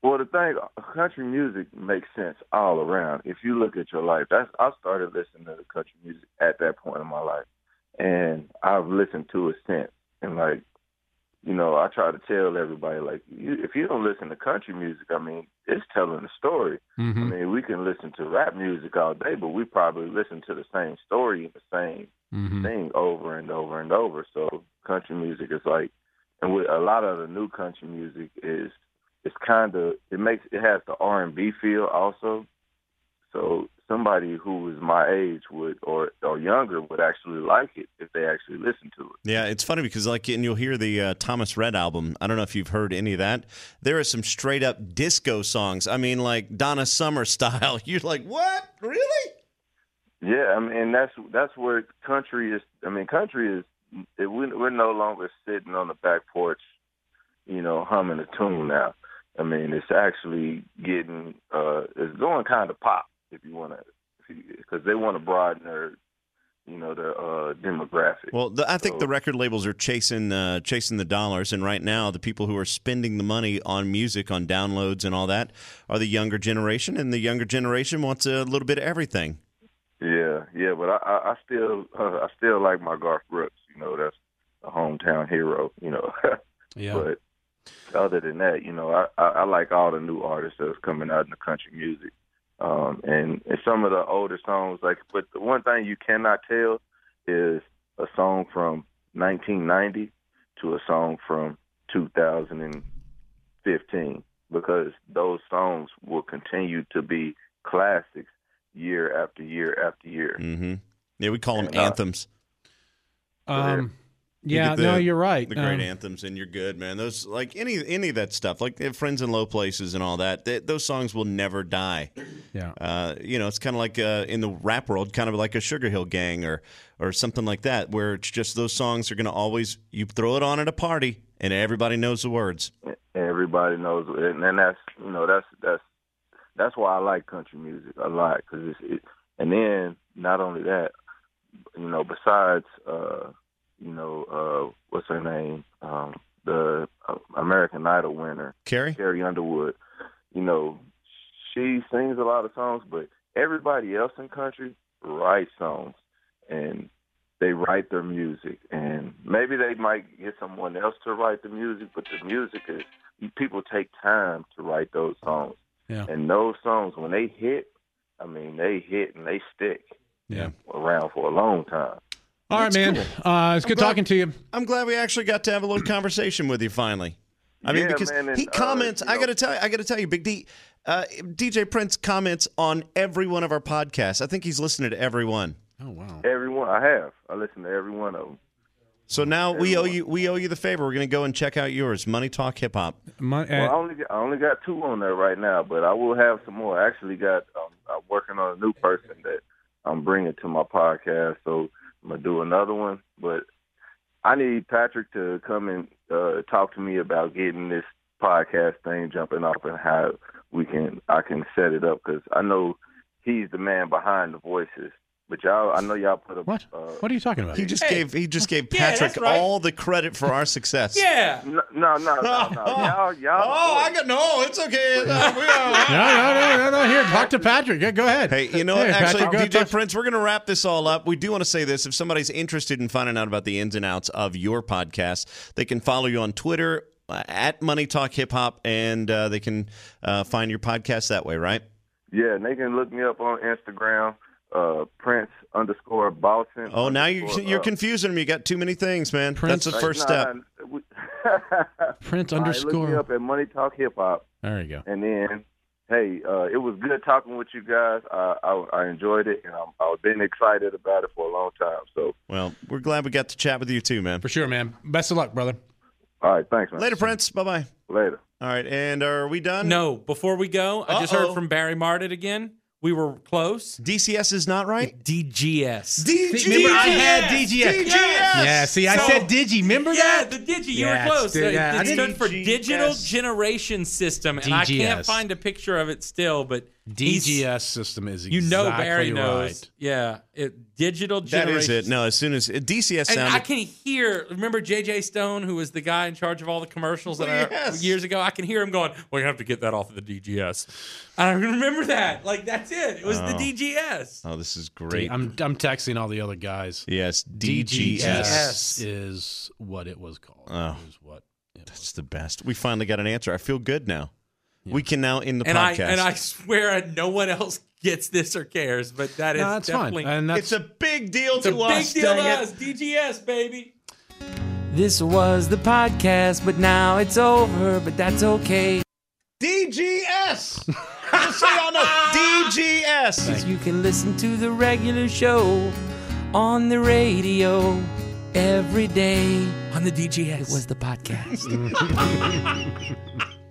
Well, the thing, country music makes sense all around. If you look at your life, that's I started listening to the country music at that point in my life, and I've listened to it since. And like, you know, I try to tell everybody, like, you, if you don't listen to country music, I mean, it's telling a story. Mm-hmm. I mean, we can listen to rap music all day, but we probably listen to the same story and the same Mm-hmm. thing over and over and over. So country music is like, and with a lot of the new country music is, it's kind of, it makes, it has the R and B feel also. So somebody who is my age would, or or younger, would actually like it if they actually listen to it. Yeah, it's funny because, like, and you'll hear the uh, Thomas Rhett album. I don't know if you've heard any of that. There are some straight up disco songs. I mean, like Donna Summer style. You're like, what? Really? Yeah, I mean, that's that's where country is. I mean, country is. It, we're no longer sitting on the back porch, you know, humming a tune now. I mean, it's actually getting, uh, it's going kind of pop, if you want to, because they want to broaden their, you know, their uh, demographic. Well, the, I think So- the record labels are chasing uh, chasing the dollars, and right now the people who are spending the money on music, on downloads and all that, are the younger generation, and the younger generation wants a little bit of everything. Yeah, yeah, but I, I, I still, uh, I still like my Garth Brooks. You know, that's a hometown hero. You know, Yeah. but other than that, you know, I, I, I like all the new artists that's coming out in the country music. Um, and, and some of the older songs, like, but the one thing you cannot tell is a song from nineteen ninety to a song from two thousand fifteen, because those songs will continue to be classics year after year after year. Mm-hmm. Yeah, we call them And, uh, anthems. Um, You yeah, get the- no, you're right. The great Um, anthems, and you're good, man. Those, like any any of that stuff, like uh, Friends in Low Places and all that. They, those songs will never die. Yeah. Uh, you know, it's kind of like uh, in the rap world, kind of like a Sugar Hill Gang or or something like that, where it's just those songs are going to always, you throw it on at a party and everybody knows the words. Everybody knows, and, and that's, you know, that's that's that's why I like country music a lot, because it's it, and then not only that, you know, besides uh, you know, uh, what's her name, um, the uh, American Idol winner, Carrie Carrie Underwood, you know, she sings a lot of songs, but everybody else in country writes songs, and they write their music, and maybe they might get someone else to write the music, but the music is, people take time to write those songs. Yeah. And those songs, when they hit, I mean, they hit and they stick Yeah. around for a long time. All right, man. Uh, it's good glad- talking to you. I'm glad we actually got to have a little conversation with you finally. I mean, Yeah, because man, and, he uh, comments. you I know- got to tell you, I got to tell you, Big D, uh, D J Prince comments on every one of our podcasts. I think he's listening to every one. Oh, wow. Everyone, I have. I listen to every one of them. So now we owe Everyone. you we owe you the favor. We're going to go and check out yours, Money Talk Hip Hop. My, Well, I uh, only got, I only got two on there right now, but I will have some more. I actually got um, I'm working on a new person that I'm bringing to my podcast, so I'm gonna do another one. But I need Patrick to come and uh, talk to me about getting this podcast thing jumping off and how we can I can set it up, because I know he's the man behind the voices. But y'all, I know y'all put a what? Uh, What are you talking about? He just Hey. gave he just gave Yeah, that's Patrick right. all the credit for our success. Yeah. no, no, no, no, no. y'all, y'all. Oh, I got no. It's okay. Uh, we are- No, no, no, no, no. Here, talk to Patrick. Yeah, go ahead. Hey, you know what? Hey, Actually, Patrick, go D J talk- Prince, we're going to wrap this all up. We do want to say this. If somebody's interested in finding out about the ins and outs of your podcast, they can follow you on Twitter uh, at Money Talk Hip Hop, and uh, they can uh, find your podcast that way, right? Yeah, and they can look me up on Instagram, uh, Prince underscore Boston. Oh, now you're, underscore, you're uh, confusing them. You got too many things, man. Prince- That's the first nah, step. nah, we- Prince All right, look me underscore. up at Money Talk Hip Hop, There you go. and then hey, uh, it was good talking with you guys. I I, I enjoyed it, and I'm, I've been excited about it for a long time. So, Well, we're glad we got to chat with you too, man. For sure, man. Best of luck, brother. all right, thanks, man. Later, Prince. Bye-bye. Later. All right, and are we done? No, before we go, I just Uh-oh. heard from Barry Martin again. We were close. D C S is not right? D G S. D G S! Remember, I had D G S. D G S! Yeah, see, I So- said Digi. Remember Yeah, that? the Digi. You Yeah, were close. it's- It- yeah, I it didn't- stood for D G S. Digital Generation System, and I D G S. can't find a picture of it still, but D G S system is exactly You know Barry knows. right. Yeah. It, digital That generation. is it. No, as soon as D C S And sounded. I can hear, remember J J Stone, who was the guy in charge of all the commercials that Yes. I, years ago? I can hear him going, well, you have to get that off of the D G S. I remember that. Like, that's it. It was the Oh. D G S. Oh, this is great. I'm I'm texting all the other guys. yes, D G S. D G S is what it was called. Oh. Is what it That's was. the best. We finally got an answer. I feel good now. We can now end the And I podcast. and I swear no one else gets this or cares, but that is No, that's definitely fine. And that's it's a big deal it's a to big us. deal to dang it. us. D G S, baby. This was the podcast, but now it's over, but that's okay. D G S. Just so y'all know, D G S. You can listen to the regular show on the radio every day on the D G S. It was the podcast.